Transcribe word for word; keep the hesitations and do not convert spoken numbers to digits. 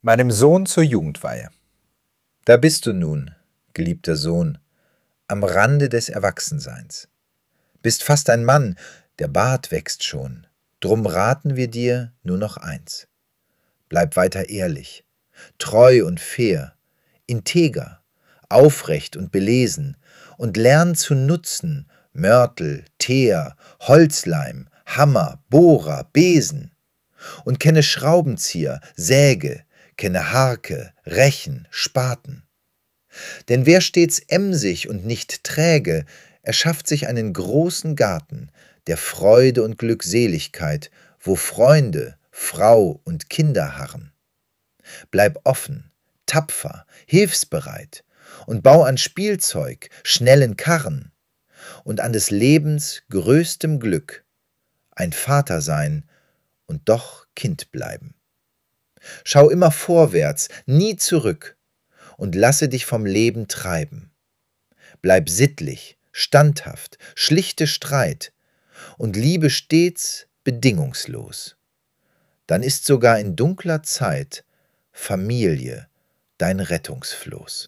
Meinem Sohn zur Jugendweihe. Da bist du nun, geliebter Sohn, am Rande des Erwachsenseins. Bist fast ein Mann, der Bart wächst schon, drum raten wir dir nur noch eins. Bleib weiter ehrlich, treu und fair, integer, aufrecht und belesen und lern zu nutzen Mörtel, Teer, Holzleim, Hammer, Bohrer, Besen und kenne Schraubenzieher, Säge, kenne Harke, Rechen, Spaten. Denn wer stets emsig und nicht träge, erschafft sich einen großen Garten der Freude und Glückseligkeit, wo Freunde, Frau und Kinder harren. Bleib offen, tapfer, hilfsbereit und bau an Spielzeug, schnellen Karren und an des Lebens größtem Glück, ein Vater sein und doch Kind bleiben. Schau immer vorwärts, nie zurück und lasse dich vom Leben treiben. Bleib sittlich, standhaft, schlichte Streit und liebe stets bedingungslos. Dann ist sogar in dunkler Zeit Familie dein Rettungsfloß.